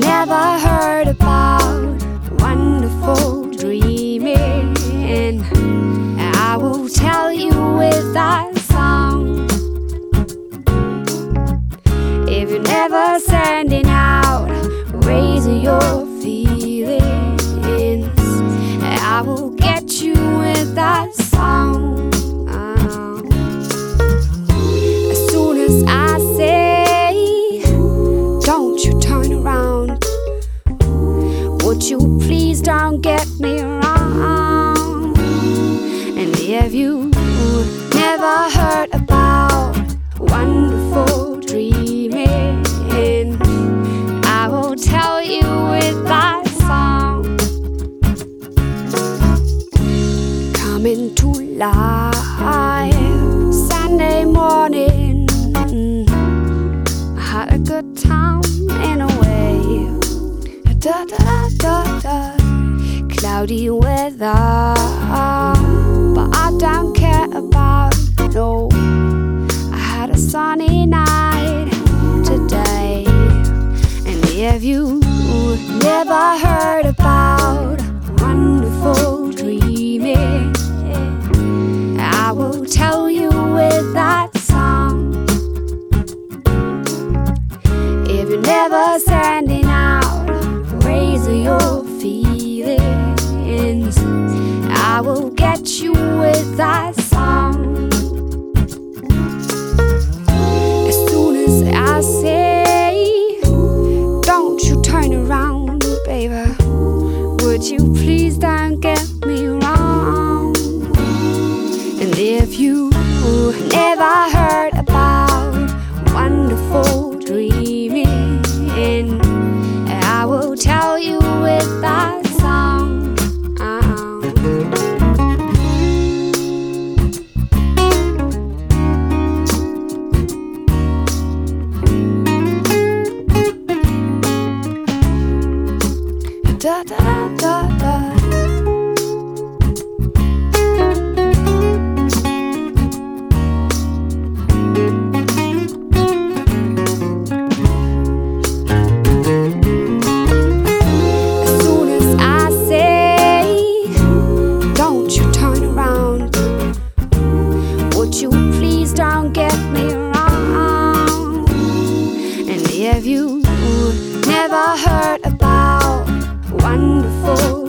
never heard about wonderful dreaming, I will tell you with that song. If you're never sending out, raising your feelings, I will get you with that song. As soon as I say, don't you turn around, would you please don't get me wrong. And if you never heard about wonderful dreaming, I will tell you with that song. Coming to life Sunday morning, I had a good time in a way. Da da da da, cloudy weather, but I don't care about no. I had a sunny night today. And if you never heard about wonderful dreaming, I will tell you with that song. If you're never sending out, raising your feelings, I will get you with that song. As soon as I say, don't you turn around, baby, would you please don't get me wrong. And if you never heard about wonderful dreaming, I will tell you with that song. Da da da da. You please don't get me wrong. And if you never heard about wonderful